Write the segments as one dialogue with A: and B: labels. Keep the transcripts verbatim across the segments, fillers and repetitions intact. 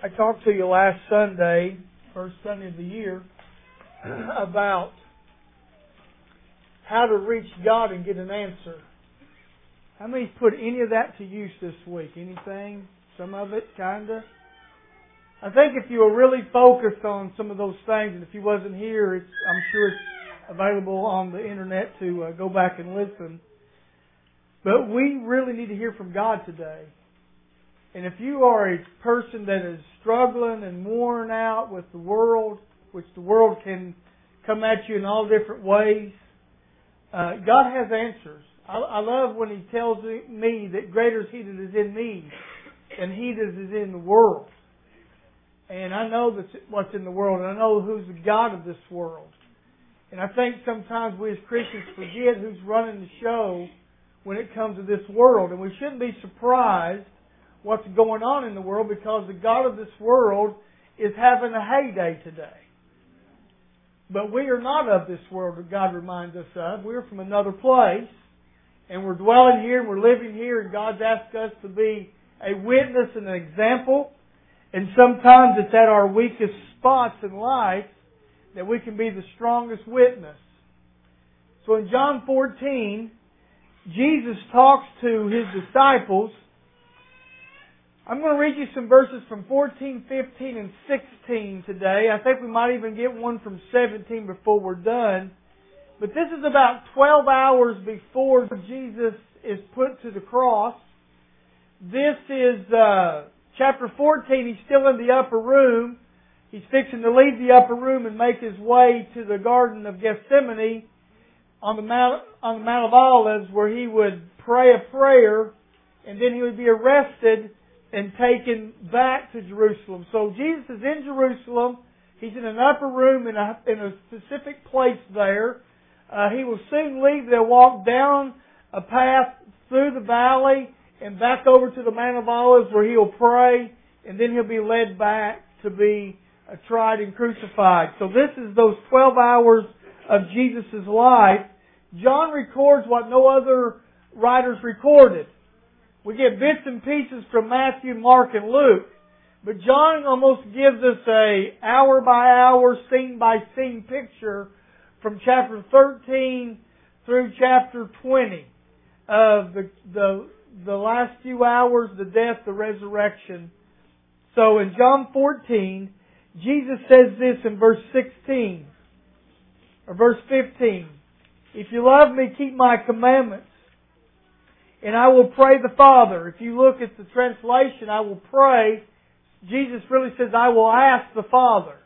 A: I talked to you last Sunday, first Sunday of the year, about how to reach God and get an answer. How many's put any of that to use this week? Anything? Some of it, kinda? I think if you were really focused on some of those things, and if you wasn't here, it's, I'm sure it's available on the internet to uh, go back and listen. But we really need to hear from God today. And if you are a person that is struggling and worn out with the world, which the world can come at you in all different ways, uh, God has answers. I, I love when He tells me that greater is He that is in me than he that is in the world. And I know that's what's in the world, and I know who's the God of this world. And I think sometimes we as Christians forget who's running the show when it comes to this world. And we shouldn't be surprised what's going on in the world, because the God of this world is having a heyday today. But we are not of this world, that God reminds us of. We're from another place, and we're dwelling here, and we're living here, and God's asked us to be a witness and an example. And sometimes it's at our weakest spots in life that we can be the strongest witness. So in John fourteen, Jesus talks to His disciples. I'm going to read you some verses from fourteen, fifteen, and sixteen today. I think we might even get one from seventeen before we're done. But this is about twelve hours before Jesus is put to the cross. This is uh, chapter fourteen. He's still in the upper room. He's fixing to leave the upper room and make his way to the Garden of Gethsemane on the Mount, on the Mount of Olives, where he would pray a prayer, and then he would be arrested and taken back to Jerusalem. So Jesus is in Jerusalem. He's in an upper room in a, in a specific place there. Uh, he will soon leave. They'll walk down a path through the valley and back over to the Mount of Olives, where he'll pray, and then he'll be led back to be uh, tried and crucified. So this is those twelve hours of Jesus' life. John records what no other writers recorded. We get bits and pieces from Matthew, Mark, and Luke. But John almost gives us a hour by hour, scene by scene picture from chapter thirteen through chapter twenty of the, the, the last few hours, the death, the resurrection. So in John fourteen, Jesus says this in verse sixteen, or verse fifteen. If you love me, keep my commandments, and I will pray the Father. If you look at the translation, I will pray, Jesus really says, I will ask the Father,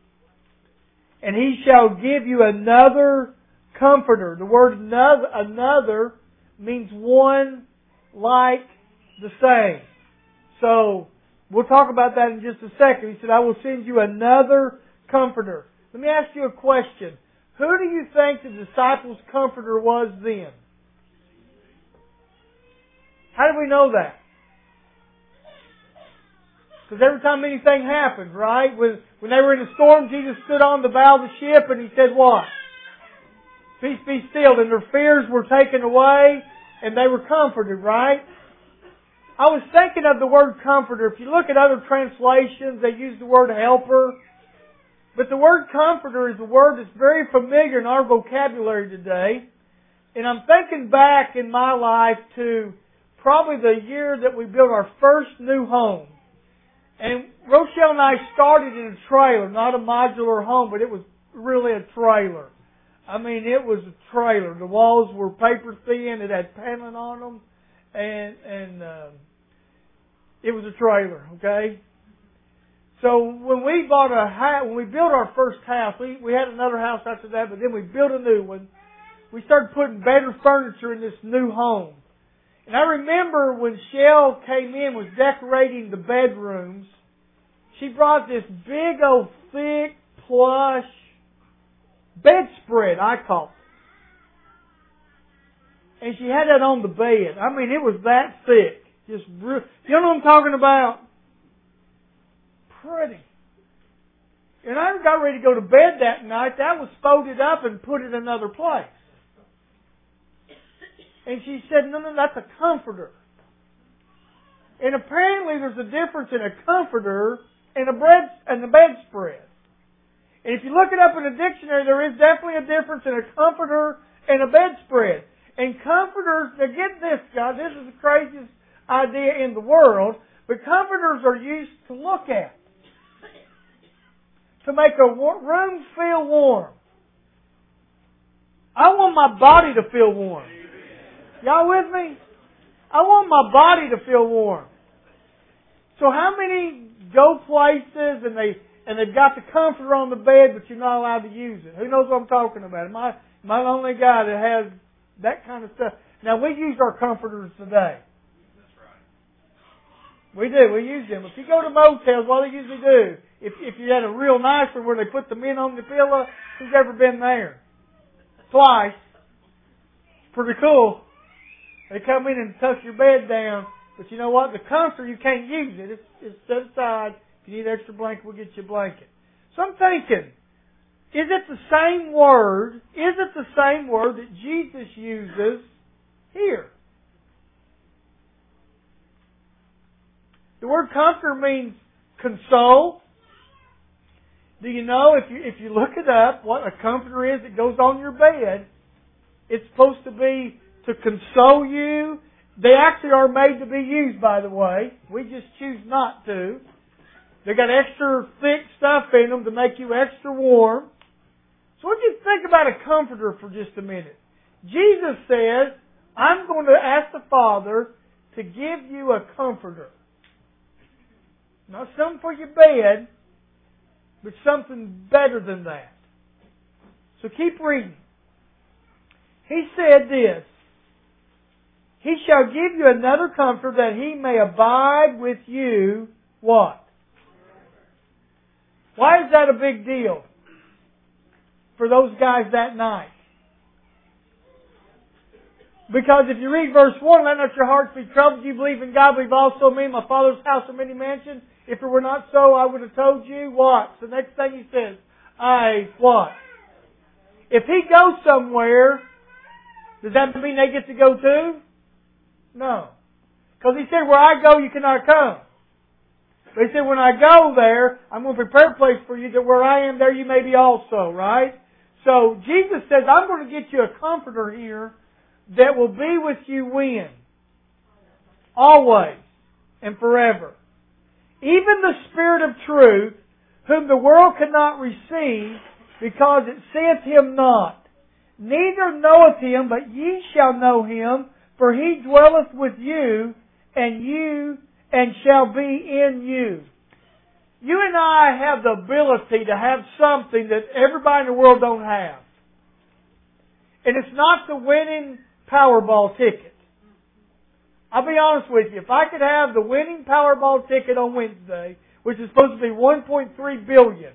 A: and He shall give you another Comforter. The word another, another means one like the same. So, we'll talk about that in just a second. He said, I will send you another Comforter. Let me ask you a question. Who do you think the disciples' Comforter was then? How do we know that? Because every time anything happened, right? When, when they were in a storm, Jesus stood on the bow of the ship and He said what? Peace be still. And their fears were taken away and they were comforted, right? I was thinking of the word comforter. If you look at other translations, they use the word helper. But the word comforter is a word that's very familiar in our vocabulary today. And I'm thinking back in my life to probably the year that we built our first new home. And Rochelle and I started in a trailer, not a modular home, but it was really a trailer. I mean, it was a trailer. The walls were paper thin. It had paneling on them. And, and, um, it was a trailer, okay? So when we bought a house, when we built our first house, we, we had another house after that, but then we built a new one. We started putting better furniture in this new home. And I remember when Shell came in, was decorating the bedrooms, she brought this big old thick plush bedspread, I call it. And she had that on the bed. I mean, it was that thick. Just, you know what I'm talking about? Pretty. And I got ready to go to bed that night. That was folded up and put in another place. And she said, no, no, that's a comforter. And apparently there's a difference in a comforter and a bread and a bedspread. And if you look it up in a dictionary, there is definitely a difference in a comforter and a bedspread. And comforters, now get this, guys, this is the craziest idea in the world, but comforters are used to look at, to make a room feel warm. I want my body to feel warm. Y'all with me? I want my body to feel warm. So how many go places and they and they've got the comforter on the bed, but you're not allowed to use it? Who knows what I'm talking about? Am I, am I the only guy that has that kind of stuff? Now we use our comforters today.
B: That's right.
A: We do. We use them. If you go to motels, what do they usually do? If if you had a real nice one where they put the men on the pillow, who's ever been there? Twice. It's pretty cool. They come in and tuck your bed down, but you know what? The comforter, you can't use it. It's, it's set aside. If you need an extra blanket, we'll get you a blanket. So I'm thinking, is it the same word? Is it the same word that Jesus uses here? The word comforter means console. Do you know, if you if you look it up, what a comforter is that goes on your bed, it's supposed to be to console you. They actually are made to be used, by the way. We just choose not to. They got extra thick stuff in them to make you extra warm. So what do you think about a comforter for just a minute? Jesus says, I'm going to ask the Father to give you a comforter. Not something for your bed, but something better than that. So keep reading. He said this, He shall give you another comforter that He may abide with you, what? Why is that a big deal for those guys that night? Because if you read verse one, let not your hearts be troubled. You believe in God, believe also in me. My Father's house are many mansions. If it were not so, I would have told you. What? So the next thing He says, I, what? If He goes somewhere, does that mean they get to go too? No. Because He said, where I go, you cannot come. But He said, when I go there, I'm going to prepare a place for you that where I am, there you may be also, right? So Jesus says, I'm going to get you a comforter here that will be with you when? Always and forever. Even the Spirit of truth, whom the world cannot receive, because it seeth Him not. Neither knoweth Him, but ye shall know Him, for He dwelleth with you, and you, and shall be in you. You and I have the ability to have something that everybody in the world don't have. And it's not the winning Powerball ticket. I'll be honest with you. If I could have the winning Powerball ticket on Wednesday, which is supposed to be one point three billion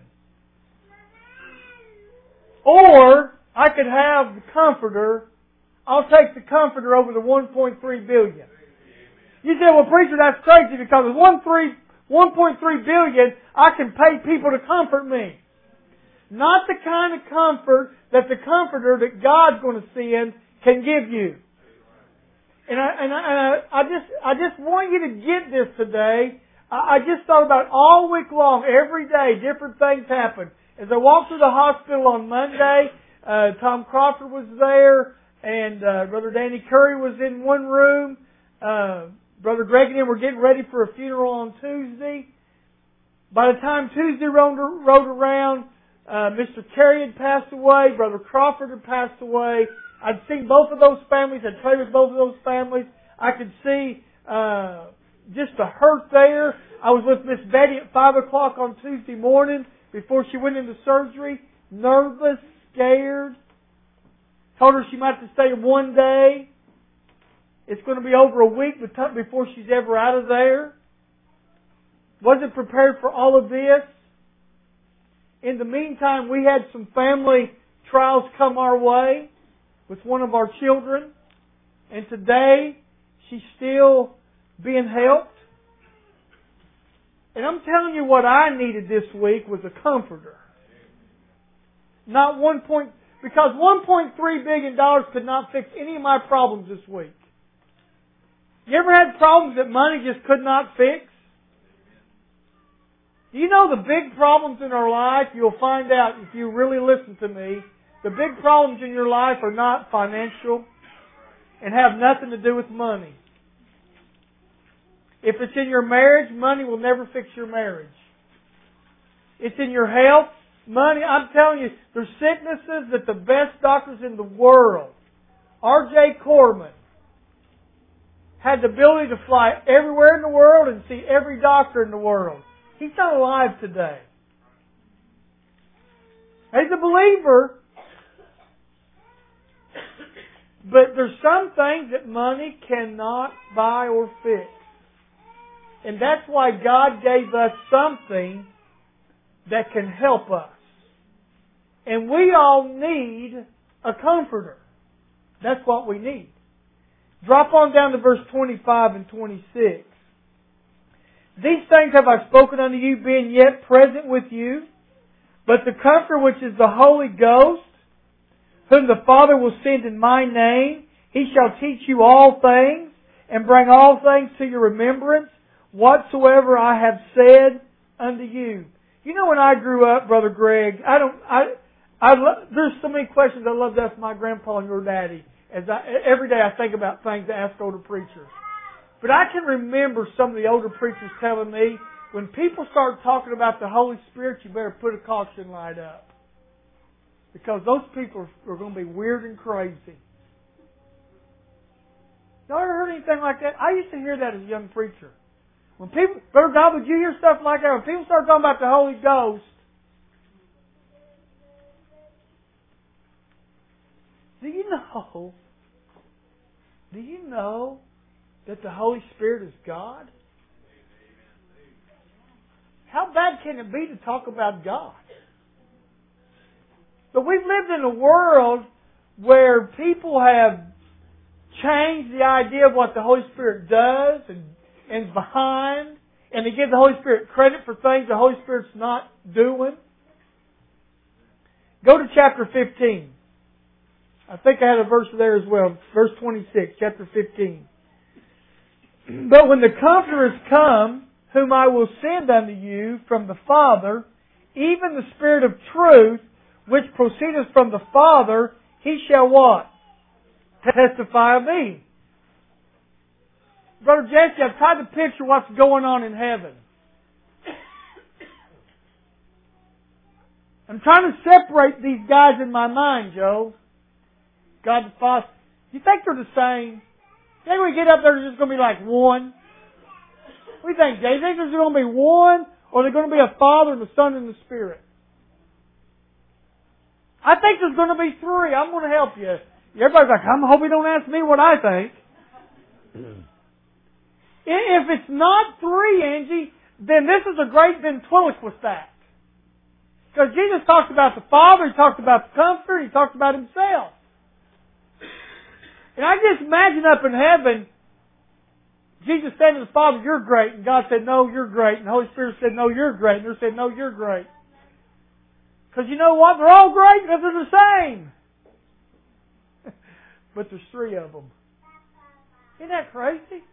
A: dollars, or I could have the comforter, I'll take the comforter over the one point three billion dollars. You say, well, preacher, that's crazy because with one point three billion dollars, I can pay people to comfort me. Not the kind of comfort that the comforter that God's going to send can give you. And I, and I, and I, I just, I just want you to get this today. I, I just thought about it all week long, every day, different things happen. As I walked through the hospital on Monday, uh, Tom Crawford was there, and uh, Brother Danny Curry was in one room. Uh, Brother Greg and him were getting ready for a funeral on Tuesday. By the time Tuesday rolled, rolled around, uh, Mister Carey had passed away, Brother Crawford had passed away. I'd seen both of those families. I'd prayed with both of those families. I could see uh, just the hurt there. I was with Miss Betty at five o'clock on Tuesday morning before she went into surgery. Nervous, scared. Told her she might have to stay one day. It's going to be over a week before she's ever out of there. Wasn't prepared for all of this. In the meantime, we had some family trials come our way with one of our children. And today, she's still being helped. And I'm telling you what I needed this week was a comforter. Not one point, because one point three billion dollars could not fix any of my problems this week. You ever had problems that money just could not fix? Do you know the big problems in our life? You'll find out if you really listen to me. The big problems in your life are not financial and have nothing to do with money. If it's in your marriage, money will never fix your marriage. It's in your health, money. I'm telling you, there's sicknesses that the best doctors in the world, R J Corman, had the ability to fly everywhere in the world and see every doctor in the world. He's not alive today. He's a believer. But there's some things that money cannot buy or fix. And that's why God gave us something that can help us. And we all need a comforter. That's what we need. Drop on down to verse twenty-five and twenty-six. These things have I spoken unto you, being yet present with you. But the Comforter, which is the Holy Ghost, whom the Father will send in my name, He shall teach you all things, and bring all things to your remembrance, whatsoever I have said unto you. You know, when I grew up, Brother Greg, I don't, I, I, lo- there's so many questions I love to ask my grandpa and your daddy. As I, every day I think about things to ask older preachers. But I can remember some of the older preachers telling me, when people start talking about the Holy Spirit, you better put a caution light up. Because those people are, are going to be weird and crazy. Y'all ever heard anything like that? I used to hear that as a young preacher. When people, Brother God, would you hear stuff like that? When people start talking about the Holy Ghost, do you know, do you know that the Holy Spirit is God? How bad can it be to talk about God? But we've lived in a world where people have changed the idea of what the Holy Spirit does and, and is behind, and they give the Holy Spirit credit for things the Holy Spirit's not doing. Go to chapter fifteen. I think I had a verse there as well. Verse twenty-six, chapter fifteen. But when the Comforter is come, whom I will send unto you from the Father, even the Spirit of truth, which proceedeth from the Father, He shall what? Testify of me. Brother Jesse, I've tried to picture what's going on in heaven. I'm trying to separate these guys in my mind, Joe. God the Father. You think they're the same? You think we get up there, there's just going to be like one? What do you think, Jay? You think there's going to be one? Or are there going to be a Father and the Son and the Spirit? I think there's going to be three. I'm going to help you. Everybody's like, I hope you don't ask me what I think. If it's not three, Angie, then this is a great ventriloquist act. Because Jesus talks about the Father, He talks about the Comforter, He talks about Himself. And I just imagine up in heaven, Jesus said to the Father, you're great. And God said, no, you're great. And the Holy Spirit said, no, you're great. And they said, no, you're great. Because you know what? They're all great because they're the same. But there's three of them. Isn't that crazy?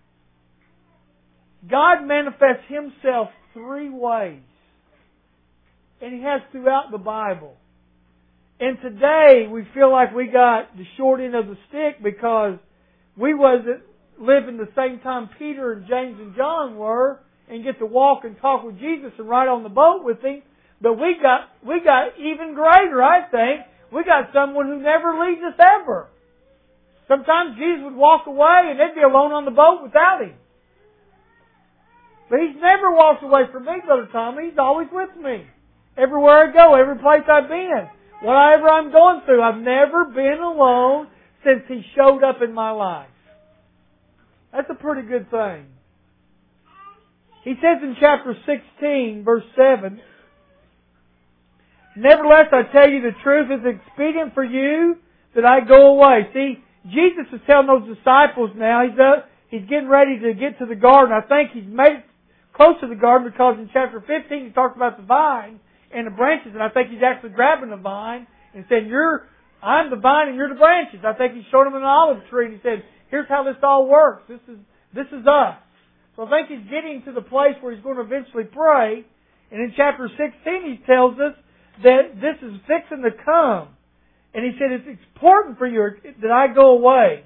A: God manifests Himself three ways. And He has throughout the Bible. And today we feel like we got the short end of the stick because we wasn't living the same time Peter and James and John were and get to walk and talk with Jesus and ride on the boat with Him. But we got, we got even greater, I think. We got someone who never leaves us ever. Sometimes Jesus would walk away and they'd be alone on the boat without Him. But He's never walked away from me, Brother Tommy. He's always with me. Everywhere I go, every place I've been. Whatever I'm going through, I've never been alone since He showed up in my life. That's a pretty good thing. He says in chapter sixteen, verse seven, nevertheless, I tell you the truth, it is expedient for you that I go away. See, Jesus is telling those disciples now, He's up, He's getting ready to get to the garden. I think He's made it close to the garden because in chapter fifteen He talks about the vine and the branches, and I think He's actually grabbing the vine and saying, "You're, I'm the vine and you're the branches." I think He showed him an olive tree and He said, "Here's how this all works. This is, this is us." So I think He's getting to the place where He's going to eventually pray. And in chapter sixteen, he tells us that this is fixing to come. And he said, it's important for you that I go away,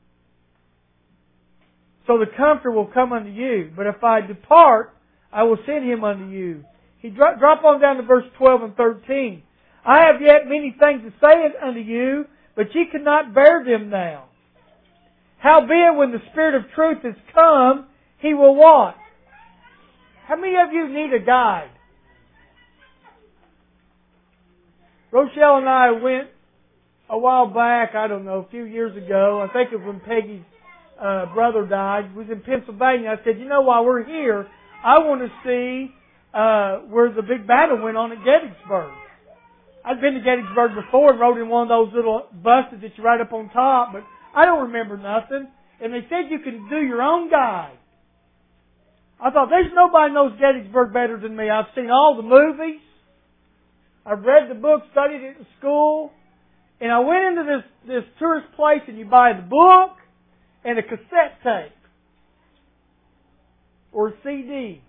A: so the Comforter will come unto you. But if I depart, I will send Him unto you. He drop, drop on down to verse twelve and thirteen. I have yet many things to say unto you, but ye cannot bear them now. Howbeit, when the Spirit of truth is come, He will what? How many of you need a guide? Rochelle and I went a while back, I don't know, a few years ago. I think it was when Peggy's uh, brother died. It was in Pennsylvania. I said, you know, while we're here, I want to see uh, where the big battle went on at Gettysburg. I'd been to Gettysburg before and rode in one of those little buses that you ride up on top, but I don't remember nothing. And they said you can do your own guide. I thought, there's nobody knows Gettysburg better than me. I've seen all the movies. I've read the book, studied it in school. And I went into this, this tourist place and you buy the book and a cassette tape. Or a C D.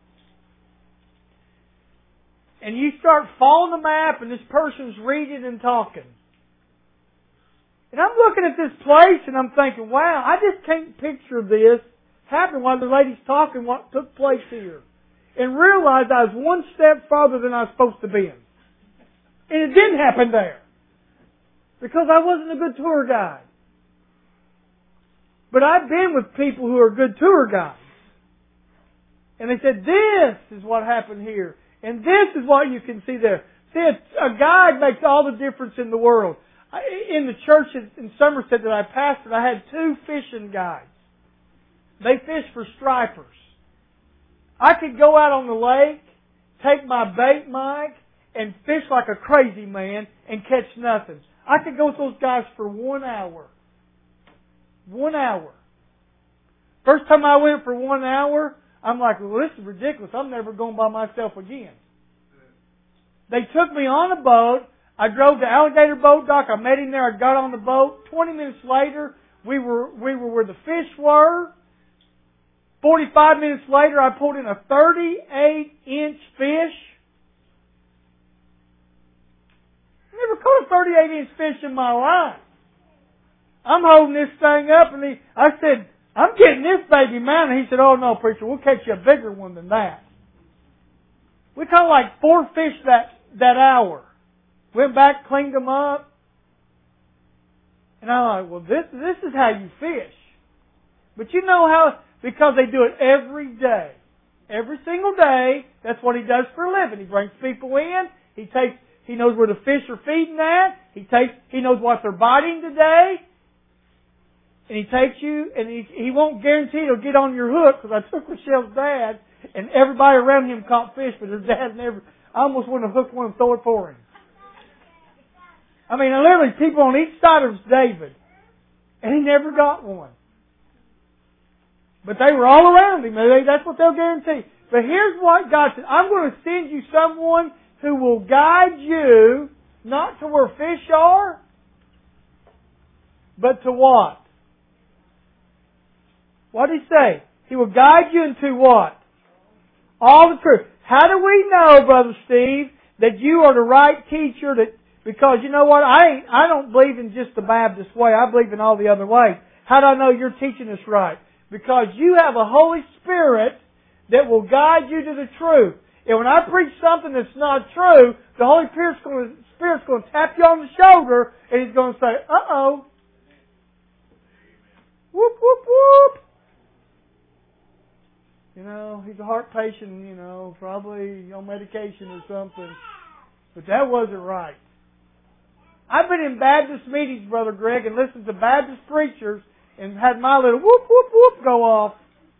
A: And you start following the map and this person's reading and talking. And I'm looking at this place and I'm thinking, wow, I just can't picture this happening while the lady's talking what took place here. And realized I was one step farther than I was supposed to be in. And it didn't happen there. Because I wasn't a good tour guide. But I've been with people who are good tour guides. And they said, this is what happened here. And this is what you can see there. See, a, a guide makes all the difference in the world. In the church in Somerset that I pastored, I had two fishing guides. They fished for stripers. I could go out on the lake, take my bait mic, and fish like a crazy man and catch nothing. I could go with those guys for one hour. One hour. First time I went for one hour, I'm like, well, this is ridiculous. I'm never going by myself again. They took me on a boat. I drove to Alligator Boat Dock. I met him there. I got on the boat. Twenty minutes later, we were we were where the fish were. Forty-five minutes later, I pulled in a thirty-eight inch fish. Never caught a thirty-eight inch fish in my life. I'm holding this thing up, and he, I said, I'm getting this baby mounted. He said, oh no, preacher, we'll catch you a bigger one than that. We caught like four fish that, that hour. Went back, cleaned them up. And I'm like, well, this, this is how you fish. But you know how, because they do it every day. Every single day, that's what he does for a living. He brings people in, he takes, he knows where the fish are feeding at, he takes, he knows what they're biting today, and he takes you, and he, he won't guarantee he'll get on your hook, because I took Michelle's dad, and everybody around him caught fish, but his dad never, I almost wanted to hook one and throw it for him. I mean, literally, people on each side of David, and he never got one. But they were all around him. That's what they'll guarantee. But here's what God said. I'm going to send you someone who will guide you, not to where fish are, but to what? What did he say? He will guide you into what? All the truth. How do we know, Brother Steve, that you are the right teacher? That because you know what? I ain't, I don't believe in just the Baptist way. I believe in all the other ways. How do I know you're teaching us right? Because you have a Holy Spirit that will guide you to the truth. And when I preach something that's not true, the Holy Spirit's going to, Spirit's going to tap you on the shoulder and He's going to say, uh-oh. Whoop, whoop, whoop. You know, he's a heart patient, you know, probably on medication or something. But that wasn't right. I've been in Baptist meetings, Brother Greg, and listened to Baptist preachers and had my little whoop, whoop, whoop go off.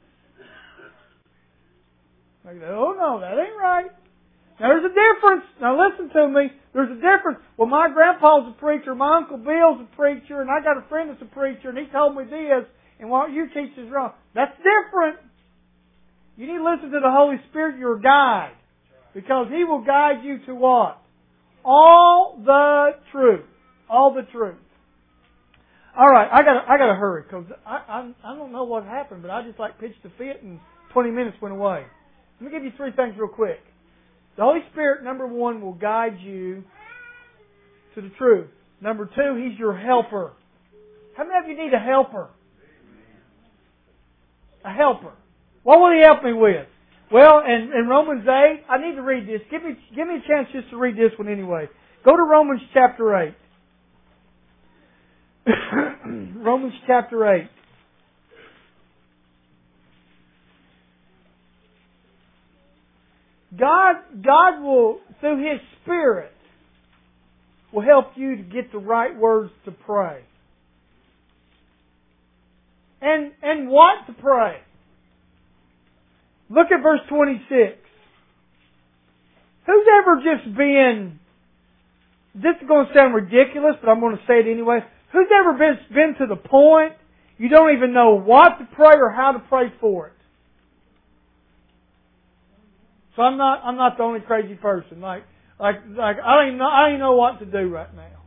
A: I go, oh no, that ain't right. Now there's a difference. Now listen to me. There's a difference. Well, my grandpa's a preacher, my Uncle Bill's a preacher, and I got a friend that's a preacher, and he told me this, and what you teach is wrong. That's different. You need to listen to the Holy Spirit, your guide. Because He will guide you to what? All the truth. All the truth. All right, I got I got to hurry because I, I I don't know what happened, but I just like pitched a fit and twenty minutes went away. Let me give you three things real quick. The Holy Spirit, number one, will guide you to the truth. Number two, He's your helper. How many of you need a helper? A helper. What will He help me with? Well, in, in Romans eight, I need to read this. Give me, give me a chance just to read this one anyway. Go to Romans chapter eight. Romans chapter eight. God, God will, through His Spirit, will help you to get the right words to pray. And, and what to pray. Look at verse twenty-six. Who's ever just been, this is going to sound ridiculous, but I'm going to say it anyway. Who's ever been, been to the point you don't even know what to pray or how to pray for it? So I'm not, I'm not the only crazy person. Like, like, like, I don't even know, I don't even know what to do right now.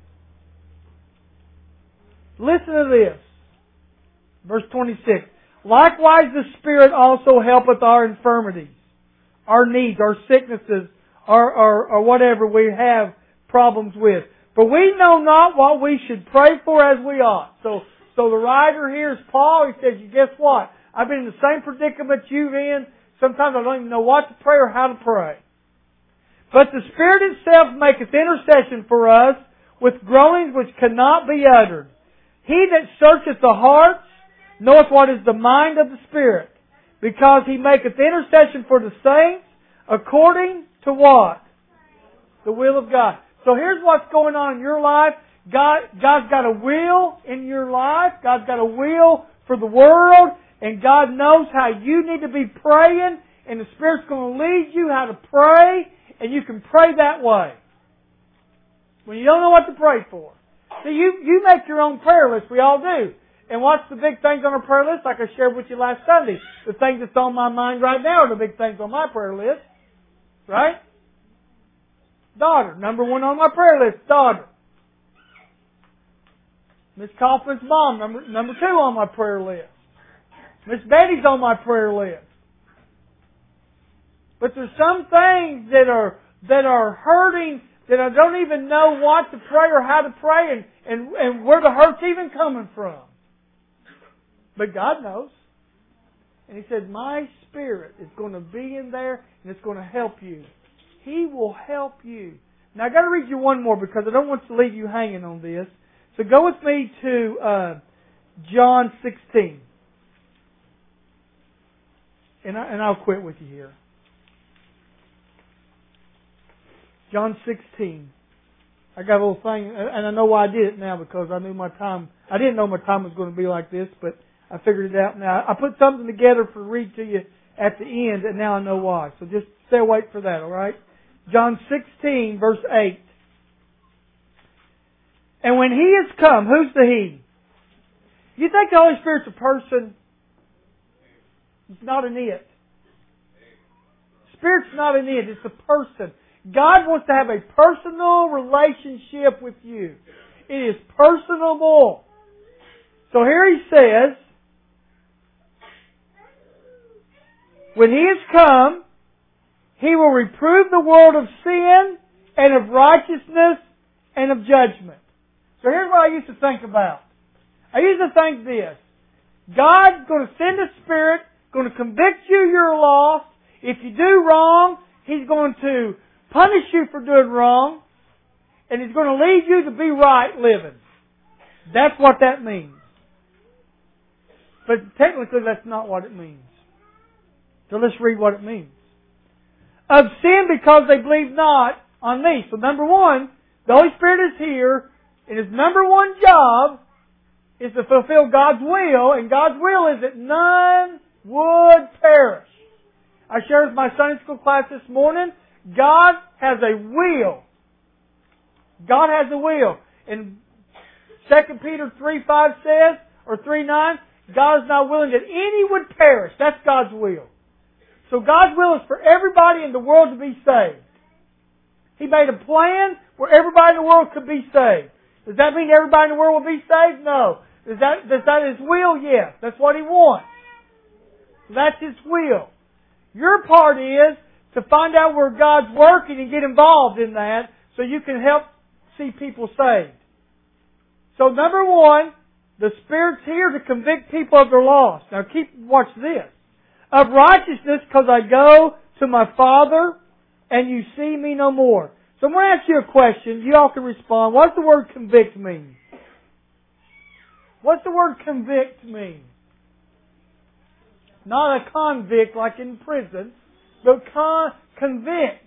A: Listen to this. Verse twenty-six. Likewise the Spirit also helpeth our infirmities, our needs, our sicknesses, or, or, or whatever we have problems with. For we know not what we should pray for as we ought. So, so the writer here is Paul. He says, guess what? I've been in the same predicament you've in. Sometimes I don't even know what to pray or how to pray. But the Spirit itself maketh intercession for us with groanings which cannot be uttered. He that searcheth the hearts knoweth what is the mind of the Spirit, because He maketh intercession for the saints according to what? The will of God. So here's what's going on in your life. God, God's got a will in your life. God's got a will for the world. And God knows how you need to be praying. And the Spirit's going to lead you how to pray. And you can pray that way. When you don't know what to pray for. See, you, you make your own prayer list. We all do. And what's the big things on our prayer list? Like I shared with you last Sunday. The things that's on my mind right now are the big things on my prayer list. Right? Daughter. Number one on my prayer list. Daughter. Miss Kaufman's mom. Number, number two on my prayer list. Miss Betty's on my prayer list. But there's some things that are, that are hurting that I don't even know what to pray or how to pray and, and, and where the hurt's even coming from. But God knows. And He said, my Spirit is going to be in there and it's going to help you. He will help you. Now I've got to read you one more because I don't want to leave you hanging on this. So go with me to uh, John sixteen. And, I, and I'll quit with you here. John sixteen. I got a little thing, and I know why I did it now because I knew my time, I didn't know my time was going to be like this, but I figured it out now. I put something together for read to you at the end, and now I know why. So just stay awake for that, alright? John sixteen, verse eight. And when He is come, who's the He? You think the Holy Spirit's a person? It's not an it. Spirit's not an it, it's a person. God wants to have a personal relationship with you. It is personable. So here He says, when He is come, He will reprove the world of sin and of righteousness and of judgment. So here's what I used to think about. I used to think this. God's going to send a Spirit, going to convict you you're lost. If you do wrong, He's going to punish you for doing wrong. And He's going to lead you to be right living. That's what that means. But technically that's not what it means. So let's read what it means. Of sin because they believe not on me. So number one, the Holy Spirit is here, and His number one job is to fulfill God's will, and God's will is that none would perish. I shared with my Sunday school class this morning, God has a will. God has a will. And Second Peter three five says, or three nine, God is not willing that any would perish. That's God's will. So God's will is for everybody in the world to be saved. He made a plan where everybody in the world could be saved. Does that mean everybody in the world will be saved? No. Is that, is that His will? Yes. That's what He wants. That's His will. Your part is to find out where God's working and get involved in that so you can help see people saved. So number one, the Spirit's here to convict people of their loss. Now keep, watch this. Of righteousness because I go to my Father and you see me no more. So I'm going to ask you a question. You all can respond. What does the word convict mean? What's the word convict mean? Not a convict like in prison, but con- convict.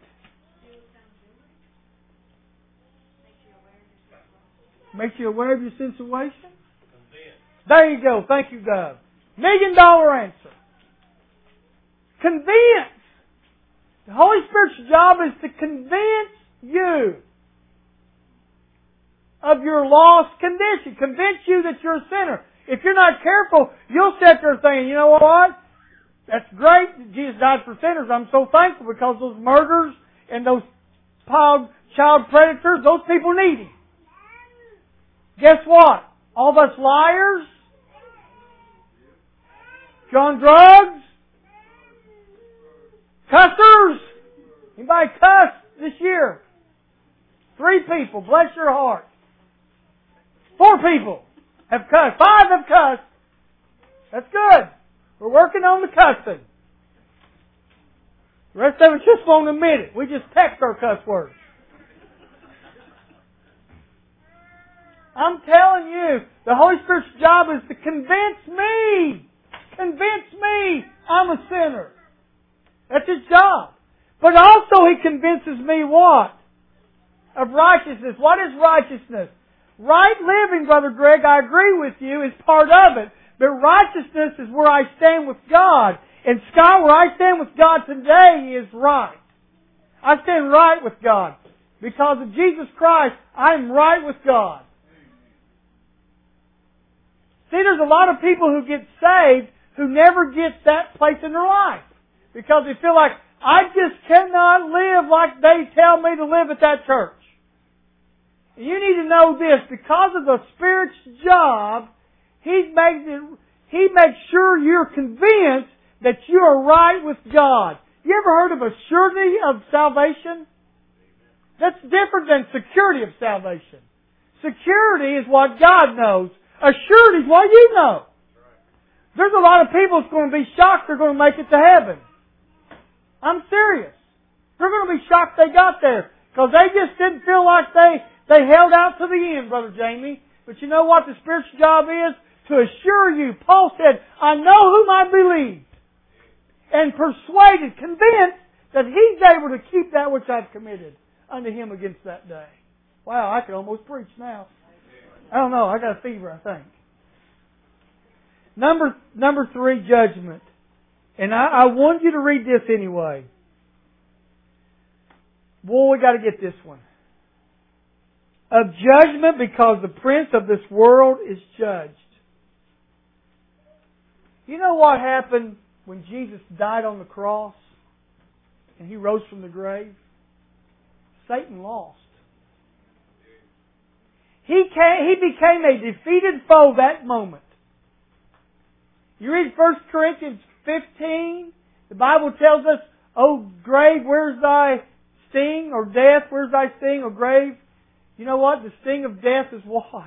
A: Makes you aware of your situation? There you go. Thank you, Doug. Million dollar answer. Convince. The Holy Spirit's job is to convince you of your lost condition. Convince you that you're a sinner. If you're not careful, you'll sit there saying, you know what? That's great that Jesus died for sinners. I'm so thankful because those murderers and those child predators, those people need Him. Guess what? All of us liars, on drugs, cussers. Anybody cuss this year? Three people, bless your heart. Four people have cussed. Five have cussed. That's good. We're working on the cussing. The rest of us just won't admit it. We just text our cuss words. I'm telling you, the Holy Spirit's job is to convince me. Convince me I'm a sinner. That's His job. But also He convinces me what? Of righteousness. What is righteousness? Right living, Brother Greg, I agree with you, is part of it. But righteousness is where I stand with God. And Scott, where I stand with God today is right. I stand right with God. Because of Jesus Christ, I'm right with God. See, there's a lot of people who get saved who never get that place in their life. Because they feel like, I just cannot live like they tell me to live at that church. You need to know this. Because of the Spirit's job, He makes it, He makes sure you're convinced that you are right with God. You ever heard of a surety of salvation? That's different than security of salvation. Security is what God knows. A surety is what you know. There's a lot of people that's going to be shocked they're going to make it to heaven. I'm serious. They're going to be shocked they got there. Because they just didn't feel like they, they held out to the end, Brother Jamie. But you know what the Spirit's job is? To assure you. Paul said, I know whom I believe. And persuaded, convinced that He's able to keep that which I've committed unto Him against that day. Wow, I could almost preach now. I don't know, I got a fever, I think. Number number three, judgment. And I, I want you to read this anyway. Boy, we got to get this one. Of judgment because the prince of this world is judged. You know what happened when Jesus died on the cross and He rose from the grave? Satan lost. He came, he became a defeated foe that moment. You read First Corinthians fifteen, the Bible tells us, O grave, where's thy sting? Or death, where's thy sting? Or grave? You know what? The sting of death is what?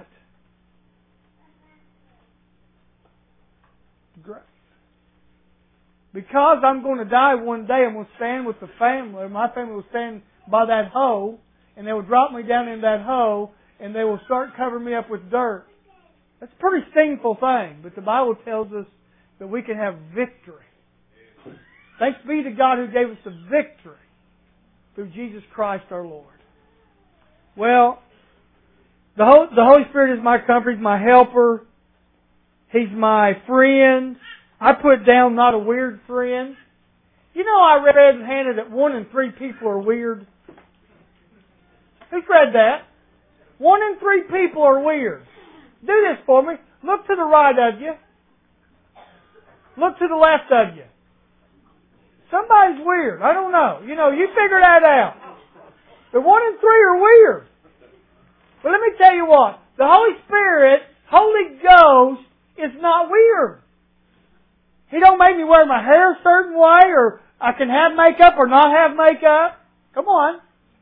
A: Grave. Because I'm going to die one day, I'm going to stand with the family. My family will stand by that hole, and they will drop me down in that hole, and they will start covering me up with dirt. That's a pretty stingful thing, but the Bible tells us that we can have victory. Thanks be to God who gave us the victory through Jesus Christ our Lord. Well, the Holy, the Holy Spirit is my comfort, He's my helper, He's my friend. I put down not a weird friend. You know I read and handed that one in three people are weird. Who's read that? One in three people are weird. Do this for me. Look to the right of you. Look to the left of you. Somebody's weird. I don't know. You know, you figure that out. The one in three are weird. But let me tell you what. The Holy Spirit, Holy Ghost, is not weird. He don't make me wear my hair a certain way or I can have makeup or not have makeup. Come on.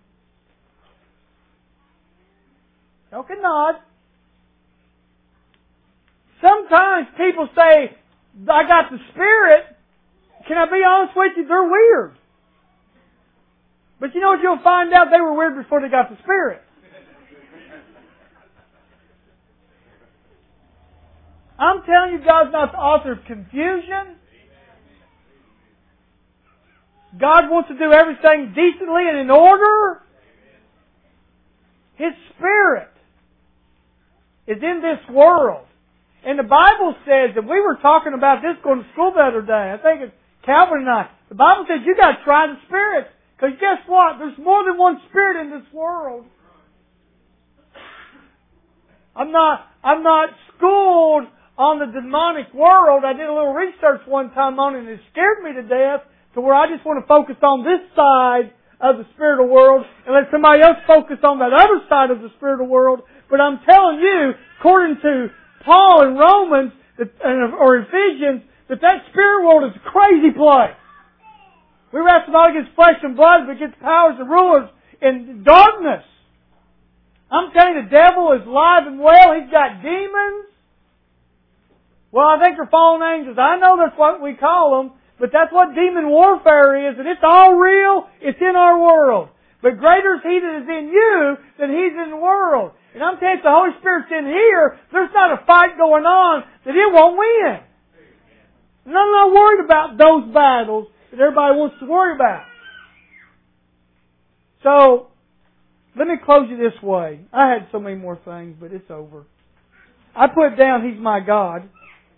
A: Y'all can nod. Sometimes people say, I got the Spirit. Can I be honest with you? They're weird. But you know what you'll find out? They were weird before they got the Spirit. I'm telling you, God's not the author of confusion. God wants to do everything decently and in order. His Spirit is in this world. And the Bible says that we were talking about this going to school the other day. I think it's Calvin and I. The Bible says you got to try the spirits. Because guess what? There's more than one spirit in this world. I'm not, I'm not schooled on the demonic world. I did a little research one time on it and it scared me to death to where I just want to focus on this side of the spiritual world and let somebody else focus on that other side of the spiritual world. But I'm telling you, according to Paul in Romans or Ephesians, that that spirit world is a crazy place. We wrestle not against flesh and blood, but against powers and rulers in darkness. I'm telling you, the devil is alive and well. He's got demons. Well, I think they're fallen angels. I know that's what we call them, but that's what demon warfare is, and it's all real. It's in our world. But greater is He that is in you than He's in the world. And I'm telling you, if the Holy Spirit's in here, there's not a fight going on that it won't win. And I'm not worried about those battles that everybody wants to worry about. So, let me close you this way. I had so many more things, but it's over. I put down, He's my God.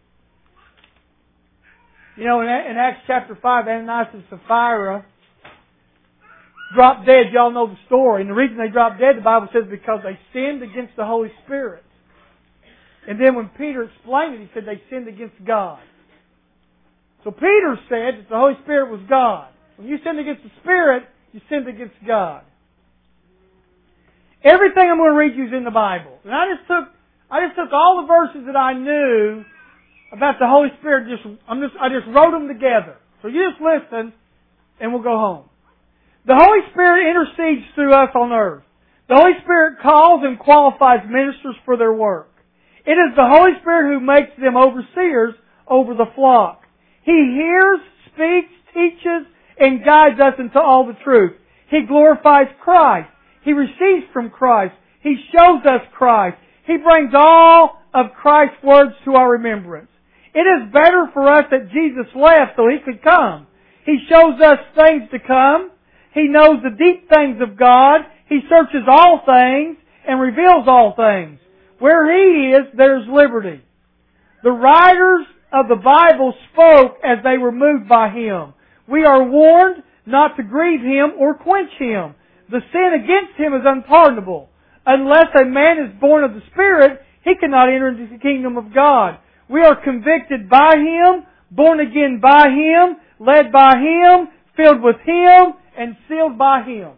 A: You know, in Acts chapter five, Ananias and Sapphira dropped dead. Y'all know the story. And the reason they dropped dead, the Bible says, because they sinned against the Holy Spirit. And then when Peter explained it, he said they sinned against God. So Peter said that the Holy Spirit was God. When you sinned against the Spirit, you sinned against God. Everything I'm going to read you is in the Bible. And I just took, I just took all the verses that I knew about the Holy Spirit. Just, I'm just, I just wrote them together. So you just listen, and we'll go home. The Holy Spirit intercedes through us on earth. The Holy Spirit calls and qualifies ministers for their work. It is the Holy Spirit who makes them overseers over the flock. He hears, speaks, teaches, and guides us into all the truth. He glorifies Christ. He receives from Christ. He shows us Christ. He brings all of Christ's words to our remembrance. It is better for us that Jesus left so He could come. He shows us things to come. He knows the deep things of God. He searches all things and reveals all things. Where He is, there's liberty. The writers of the Bible spoke as they were moved by Him. We are warned not to grieve Him or quench Him. The sin against Him is unpardonable. Unless a man is born of the Spirit, he cannot enter into the kingdom of God. We are convicted by Him, born again by Him, led by Him, filled with Him, and sealed by Him.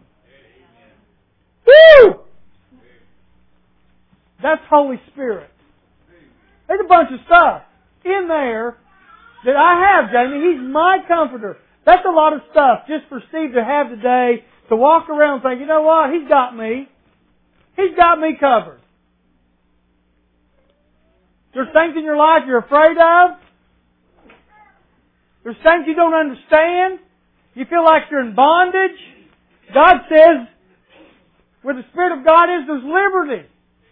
A: Woo! That's Holy Spirit. There's a bunch of stuff in there that I have, Jamie. He's my comforter. That's a lot of stuff just for Steve to have today, to walk around and think, you know what? He's got me. He's got me covered. There's things in your life you're afraid of. There's things you don't understand. You feel like you're in bondage. God says, where the Spirit of God is, there's liberty.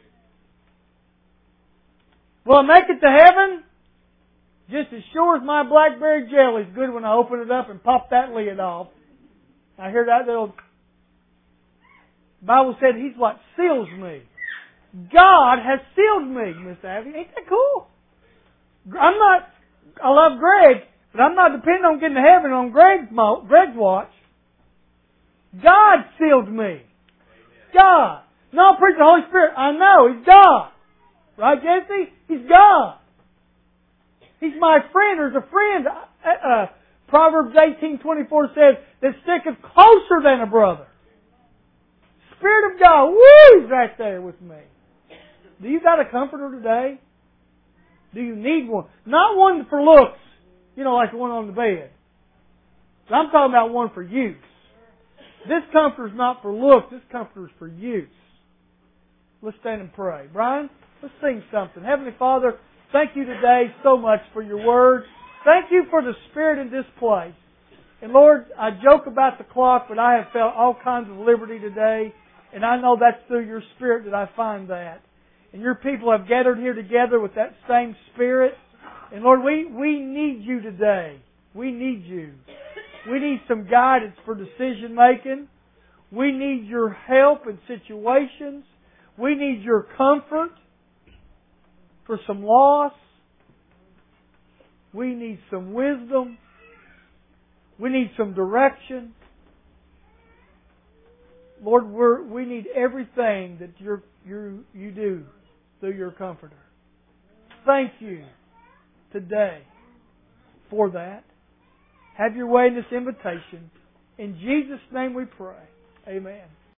A: Will I make it to heaven? Just as sure as my blackberry jelly is good when I open it up and pop that lid off. I hear that little... The Bible said He's what seals me. God has sealed me, Miss Abby. Ain't that cool? I'm not... I love Greg, but I'm not depending on getting to heaven on Greg's, mo- Greg's watch. God sealed me. God. No, preach the Holy Spirit. I know, He's God. Right, Jesse? He's God. He's my friend. There's a friend. Uh, uh, Proverbs eighteen twenty-four says, that sticketh closer than a brother. Spirit of God, woo, He's right there with me. Do you got a comforter today? Do you need one? Not one for looks, you know, like the one on the bed. But I'm talking about one for use. This comforter's not for looks. This comforter's for use. Let's stand and pray. Brian, let's sing something. Heavenly Father, thank you today so much for your word. Thank you for the Spirit in this place. And Lord, I joke about the clock, but I have felt all kinds of liberty today. And I know that's through your Spirit that I find that. And your people have gathered here together with that same Spirit. And Lord, we, we need you today. We need you. We need some guidance for decision making. We need your help in situations. We need your comfort for some loss. We need some wisdom. We need some direction. Lord, we're, we need everything that you're, you you do through your Comforter. Thank you today for that. Have your way in this invitation. In Jesus' name we pray. Amen.